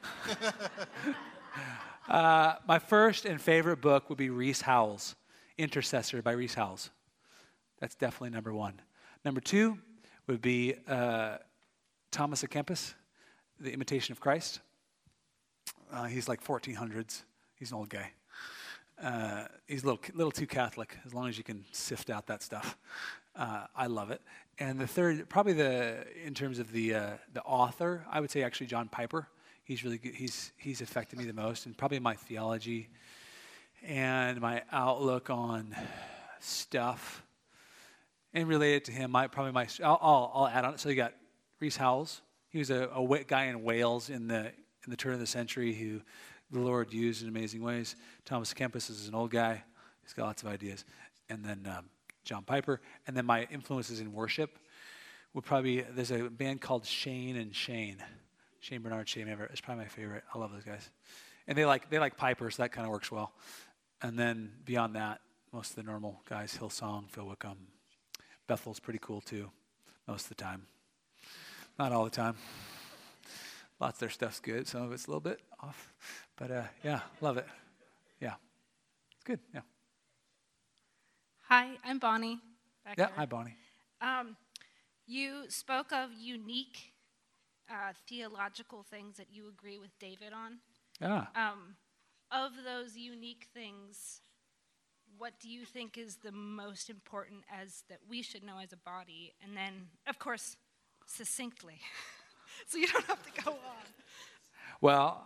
My first and favorite book would be Rees Howells, Intercessor by Rees Howells. That's definitely number 1. Number 2 would be Thomas à Kempis, The Imitation of Christ. He's like 1400s. He's an old guy. He's a little too Catholic, as long as you can sift out that stuff. I love it. And the third, probably in terms of the author, I would say actually John Piper. He's really good. He's affected me the most, and probably my theology and my outlook on stuff. And related to him, I'll add on it. So you got Reese Howells. He was a guy in Wales in the turn of the century who the Lord used in amazing ways. Thomas Kempis is an old guy. He's got lots of ideas. And then John Piper. And then my influences in worship would probably there's a band called Shane and Shane. Shane Bernard, Shane Everett. It's probably my favorite. I love those guys. And they like Piper, so that kind of works well. And then beyond that, most of the normal guys, Hillsong, Phil Wickham. Bethel's pretty cool too, most of the time. Not all the time. Lots of their stuff's good. Some of it's a little bit off. But yeah, love it. Yeah. It's good, yeah. Hi, I'm Bonnie. Back Yeah, here. hi, Bonnie. You spoke of unique theological things that you agree with David on. Yeah. Of those unique things, what do you think is the most important that we should know as a body? And then, of course, succinctly, so you don't have to go on. Well,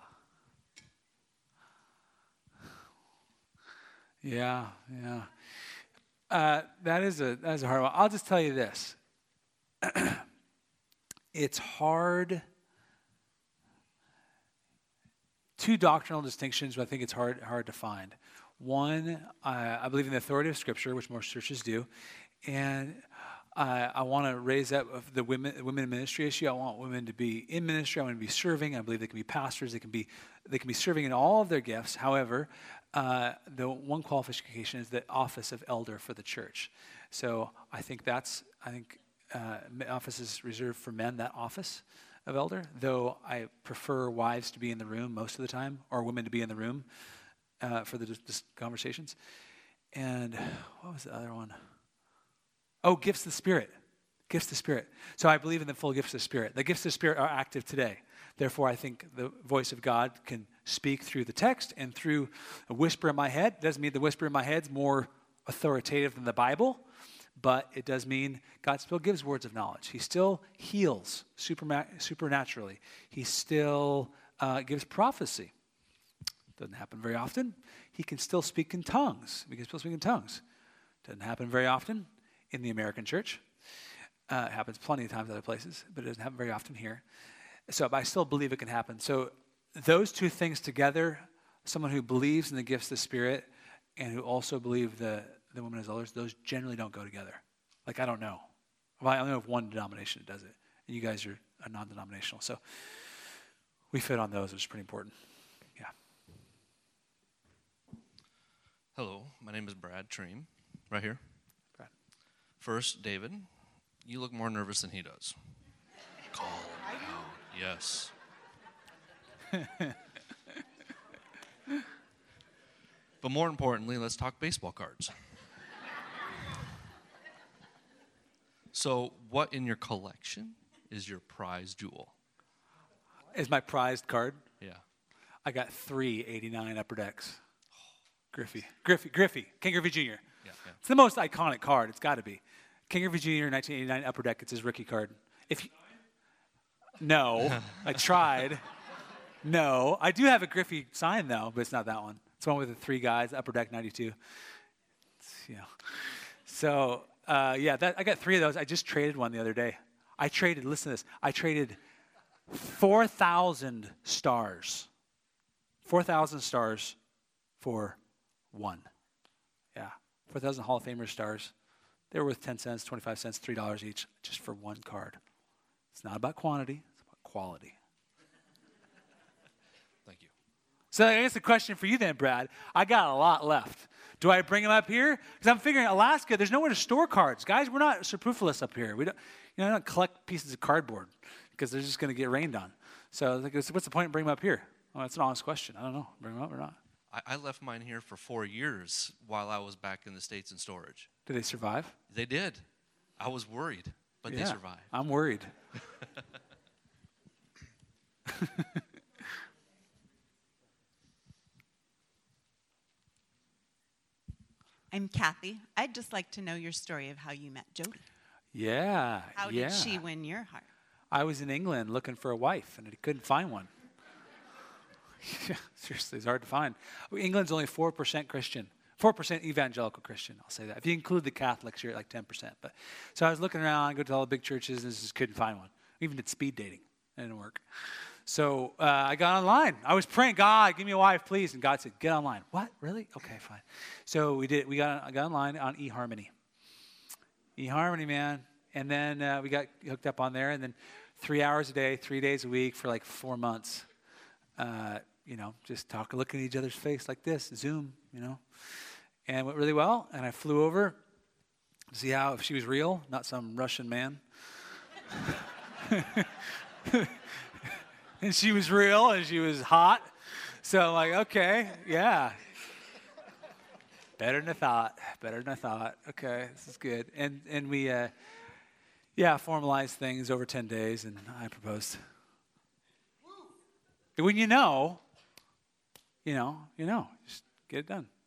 yeah. That is a hard one. I'll just tell you this. It's hard. Two doctrinal distinctions, I think it's hard to find. One, I believe in the authority of Scripture, which most churches do, and I want to raise up the women in ministry issue. I want women to be in ministry. I want to be serving. I believe they can be pastors. They can be serving in all of their gifts. However, the one qualification is the office of elder for the church. So I think office is reserved for men. That office of elder, though I prefer wives to be in the room most of the time, or women to be in the room for the conversations. And what was the other one? Oh, gifts of the Spirit. Gifts of the Spirit. So I believe in the full gifts of the Spirit. The gifts of the Spirit are active today. Therefore, I think the voice of God can speak through the text and through a whisper in my head. Doesn't mean the whisper in my head's more authoritative than the Bible, but it does mean God still gives words of knowledge. He still heals supernaturally. He still gives prophecy. Doesn't happen very often. He can still speak in tongues. We can still speak in tongues. Doesn't happen very often in the American church. It happens plenty of times other places, but it doesn't happen very often here. So I still believe it can happen. So those two things together, someone who believes in the gifts of the Spirit and who also believe the women as elders, those generally don't go together. Like, I don't know. Well, I know of one denomination that does it, and you guys are a non-denominational. So we fit on those, which is pretty important. Yeah. Hello, my name is Brad Treem, right here. Brad. First, David, you look more nervous than he does. Calm down. Yes. But more importantly, let's talk baseball cards. So, what in your collection is your prize jewel? Is my prized card? Yeah. I got 3 '89 Upper Decks. Griffey, King Griffey Jr. Yeah. It's the most iconic card. It's got to be. King Griffey Jr. 1989 Upper Deck. It's his rookie card. No, I tried. No, I do have a Griffey sign though, but it's not that one. It's one with the 3 guys, Upper Deck 92. So I got 3 of those. I just traded one the other day. Listen to this. I traded 4,000 stars. 4,000 stars for 1. Yeah, 4,000 Hall of Famer stars. They were worth 10 cents, 25 cents, $3 each, just for 1 card. It's not about quantity, it's about quality. Thank you. So I guess the question for you then, Brad, I got a lot left. Do I bring them up here? Because I'm figuring Alaska, there's nowhere to store cards. Guys, we're not superfluous up here. We don't collect pieces of cardboard because they're just going to get rained on. So what's the point in bringing them up here? Well, that's an honest question. I don't know. Bring them up or not? I left mine here for 4 years while I was back in the States in storage. Did they survive? They did. I was worried, but they survived. I'm worried. I'm Kathy. I'd just like to know your story of how you met Jody. Yeah. How did she win your heart? I was in England looking for a wife, and I couldn't find one. Yeah, seriously, it's hard to find. England's only 4% Christian. 4% evangelical Christian, I'll say that. If you include the Catholics, you're at like 10%. But so I was looking around, I go to all the big churches, and just couldn't find one. We even did speed dating. It didn't work. So I got online. I was praying, God, give me a wife, please. And God said, get online. What? Really? Okay, fine. So I got online on eHarmony. eHarmony, man. And then we got hooked up on there, and then 3 hours a day, 3 days a week for like 4 months. Just looking at each other's face like this, Zoom, And it went really well, and I flew over to see if she was real, not some Russian man. And she was real, and she was hot. So I'm like, okay, yeah. Better than I thought. Okay, this is good. And we, formalized things over 10 days, and I proposed. When you know, just get it done.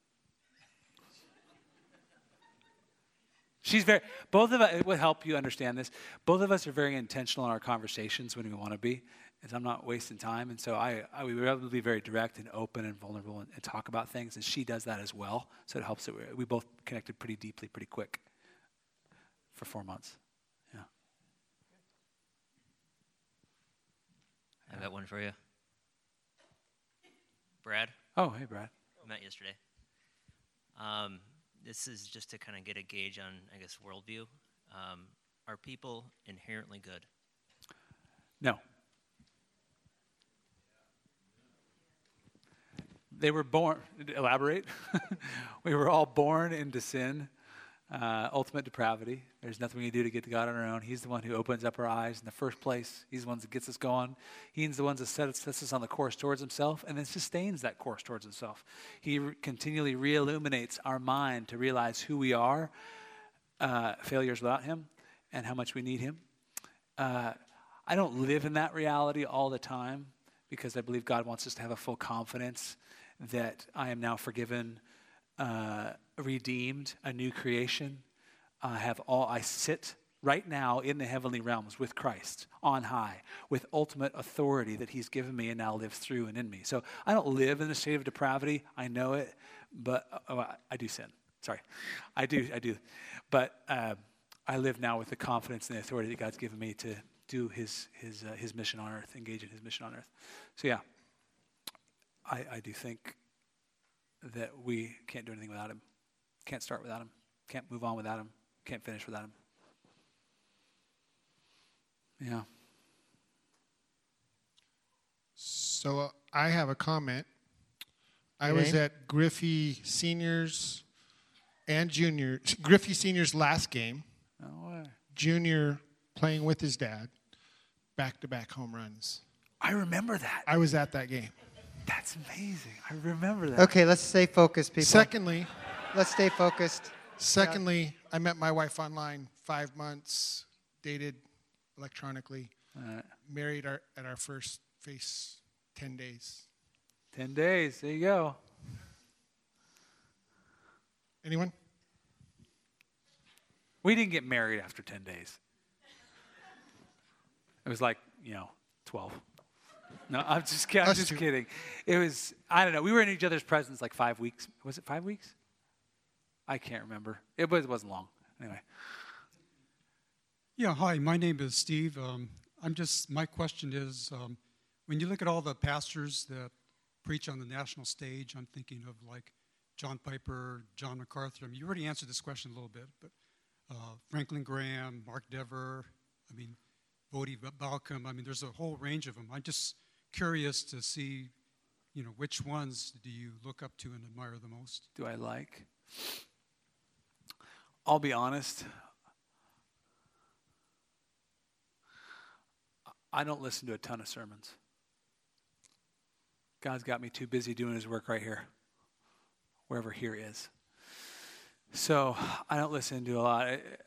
Both of us, it would help you understand this. Both of us are very intentional in our conversations when we want to be, as I'm not wasting time. And so we were able to be very direct and open and vulnerable and talk about things. And she does that as well. So it helps that we both connected pretty deeply, pretty quick for 4 months. Yeah. I got one for you. Brad? Oh, hey, Brad. Met yesterday. This is just to kind of get a gauge on, I guess, worldview. Are people inherently good? No. They were born, elaborate. We were all born into sin, ultimate depravity. There's nothing we can do to get to God on our own. He's the one who opens up our eyes in the first place. He's the one that gets us going. He's the one that sets us on the course towards himself and then sustains that course towards himself. He continually re-illuminates our mind to realize who we are, failures without him, and how much we need him. I don't live in that reality all the time because I believe God wants us to have a full confidence that I am now forgiven, redeemed, a new creation. I sit right now in the heavenly realms with Christ on high, with ultimate authority that he's given me and now lives through and in me. So I don't live in a state of depravity. I know it, but I do sin. Sorry, I do. But I live now with the confidence and the authority that God's given me to do his mission on earth, engage in his mission on earth. So yeah, I do think that we can't do anything without him. Can't start without him. Can't move on without him. Can't finish without him. Yeah. So I have a comment. I was at Griffey Seniors and Junior. Griffey Seniors last game. No way. Junior playing with his dad. Back-to-back home runs. I remember that. I was at that game. That's amazing. I remember that. Okay, let's stay focused, people. Secondly, let's stay focused. Secondly, I met my wife online 5 months, dated electronically, married at our first face 10 days. 10 days. There you go. Anyone? We didn't get married after 10 days. It was like, 12. No, I'm just kidding. It was, I don't know. We were in each other's presence like 5 weeks. Was it 5 weeks? I can't remember. It wasn't long. Anyway. Yeah, hi. My name is Steve. My question is, when you look at all the pastors that preach on the national stage, I'm thinking of like John Piper, John MacArthur. You already answered this question a little bit, but Franklin Graham, Mark Dever, Voddie Baucham. There's a whole range of them. I'm just curious to see, which ones do you look up to and admire the most? Do I like? I'll be honest. I don't listen to a ton of sermons. God's got me too busy doing his work right here, wherever here is. So I don't listen to a lot.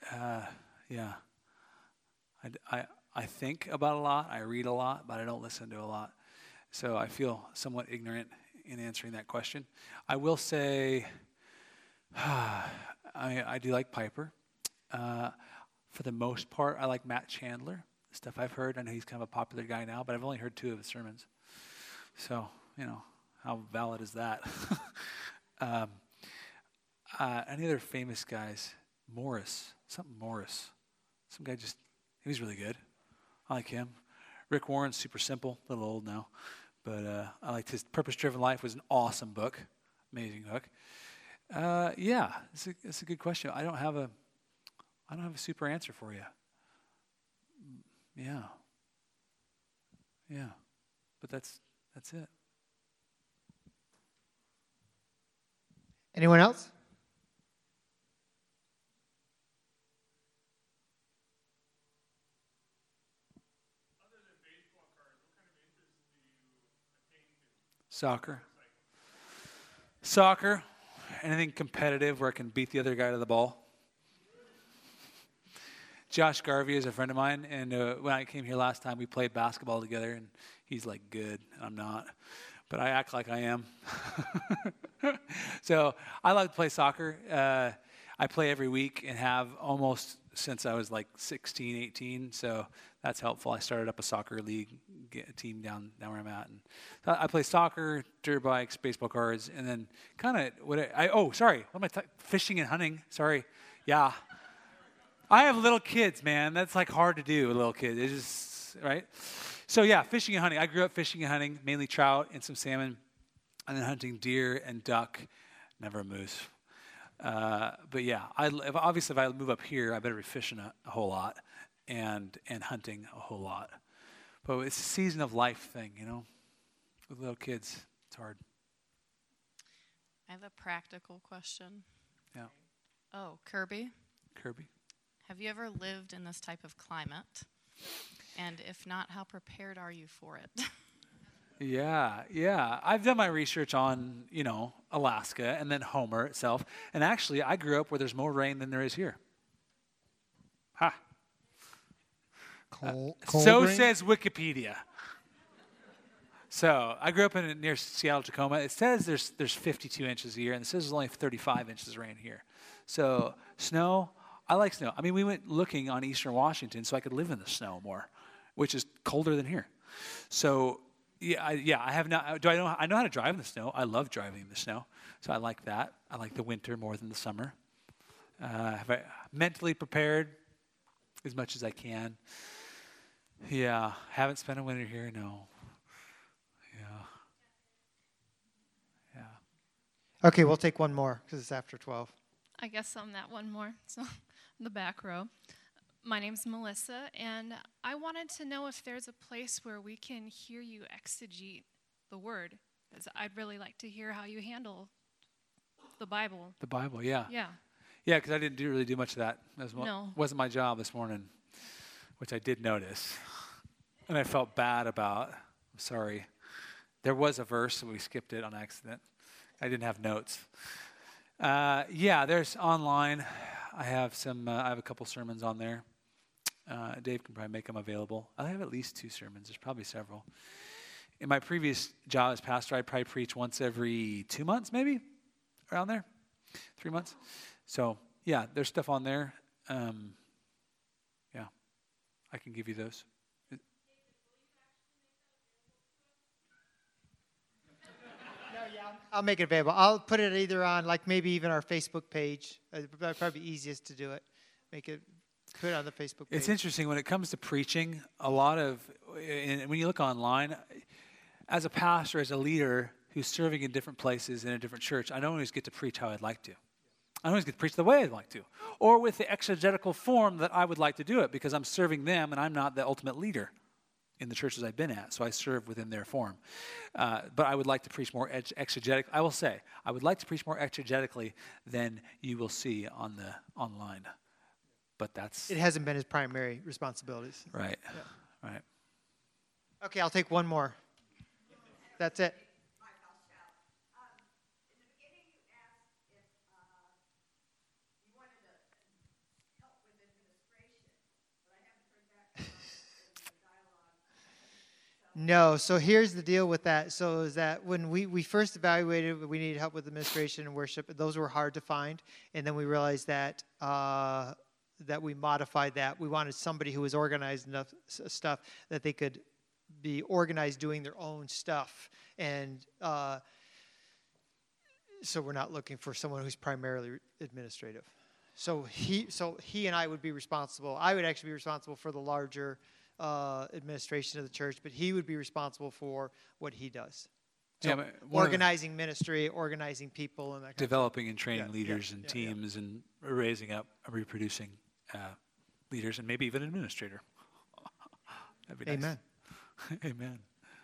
I think about a lot. I read a lot, but I don't listen to a lot. So I feel somewhat ignorant in answering that question. I will say I do like Piper. For the most part, I like Matt Chandler. The stuff I've heard, I know he's kind of a popular guy now, but I've only heard 2 of his sermons. So, how valid is that? Any other famous guys? Morris. Something Morris. Some guy he was really good. I like him. Rick Warren's super simple. A little old now. But I liked his Purpose Driven Life was an awesome book. Amazing book. Yeah, it's a good question. I don't have a super answer for you. Yeah. But that's it. Anyone else? Soccer. Anything competitive where I can beat the other guy to the ball. Josh Garvey is a friend of mine, and when I came here last time, we played basketball together, and he's like good, and I'm not. But I act like I am. So I like to play soccer. I play every week and have almost since I was like 16, 18, so that's helpful. I started up a soccer league, get a team down where I'm at. And so I play soccer, dirt bikes, baseball cards, and then kind of fishing and hunting. Sorry. Yeah. I have little kids, man. That's like hard to do with little kids. It's just, right? So yeah, fishing and hunting. I grew up fishing and hunting, mainly trout and some salmon, and then hunting deer and duck, never a moose. But yeah, obviously if I move up here, I better be fishing a whole lot and hunting a whole lot. But it's a season of life thing, with little kids. It's hard. I have a practical question. Yeah. Oh, Kirby? Kirby. Have you ever lived in this type of climate? And if not, how prepared are you for it? Yeah. I've done my research on, Alaska and then Homer itself. And actually, I grew up where there's more rain than there is here. Ha. Cold So rain? says Wikipedia. So I grew up near Seattle, Tacoma. It says there's 52 inches a year, and it says there's only 35 inches of rain here. So snow, I like snow. I mean, we went looking on Eastern Washington so I could live in the snow more, which is colder than here. So I have not. I know how to drive in the snow. I love driving in the snow, so I like that. I like the winter more than the summer. Have I mentally prepared as much as I can? Yeah, haven't spent a winter here. No. Yeah. Okay, we'll take one more because it's after 12. I guess I'm that one more. So, in the back row. My name's Melissa, and I wanted to know if there's a place where we can hear you exegete the Word, because I'd really like to hear how you handle the Bible. The Bible, yeah. Yeah. Yeah, because I didn't really do much of that. No. Wasn't my job this morning, which I did notice, and I felt bad about. I'm sorry. There was a verse, and we skipped it on accident. I didn't have notes. There's online. I have a couple sermons on there. Dave can probably make them available. I have at least 2 sermons. There's probably several. In my previous job as pastor, I'd probably preach once every 2 months, maybe, around there, 3 months. So, yeah, there's stuff on there. I can give you those. I'll make it available. I'll put it either on, like maybe even our Facebook page. Probably easiest to do it. Put it on the Facebook page. It's interesting when it comes to preaching. When you look online, as a pastor, as a leader who's serving in different places in a different church, I don't always get to preach how I'd like to. I don't always get to preach the way I'd like to, or with the exegetical form that I would like to do it, because I'm serving them and I'm not the ultimate leader in the churches I've been at, so I serve within their form. But I would like to preach more exegetically. I will say, I would like to preach more exegetically than you will see on the online. But it hasn't been his primary responsibilities. Right. Yeah. Right. Okay, I'll take one more. That's it. No, so here's the deal with that. So is that when we first evaluated, we needed help with administration and worship. Those were hard to find, and then we realized that that we modified that. We wanted somebody who was organized enough stuff that they could be organized doing their own stuff. And So we're not looking for someone who's primarily administrative. So he and I would be responsible. I would actually be responsible for the larger administration of the church, but he would be responsible for what he does. So Yeah, but organizing ministry, organizing people, and that kind developing and training Yeah, leaders yeah, and yeah, yeah. teams and raising up, reproducing leaders, and maybe even an administrator. That'd be nice. Amen. Amen.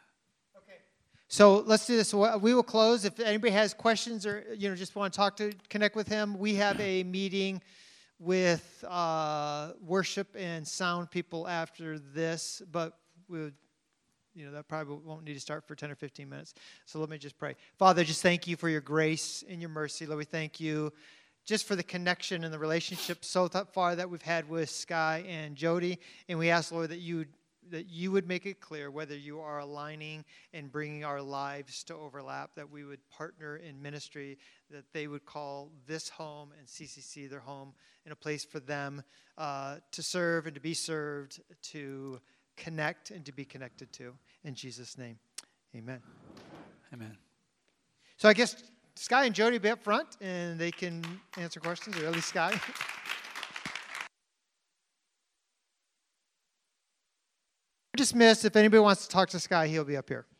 So let's do this. We will close. If anybody has questions or just want to connect with him, we have a meeting with worship and sound people after this, but we would, that probably won't need to start for 10 or 15 minutes. So let me just pray. Father, just thank you for your grace and your mercy. Lord, we thank you just for the connection and the relationship so far that we've had with Sky and Jody. And we ask, Lord, that you would make it clear whether you are aligning and bringing our lives to overlap, that we would partner in ministry, that they would call this home and CCC their home, and a place for them to serve and to be served, to connect and to be connected to. In Jesus' name, amen. Amen. So I guess Sky and Jody will be up front, and they can answer questions, or at least Sky. Dismissed. If anybody wants to talk to Sky, he'll be up here.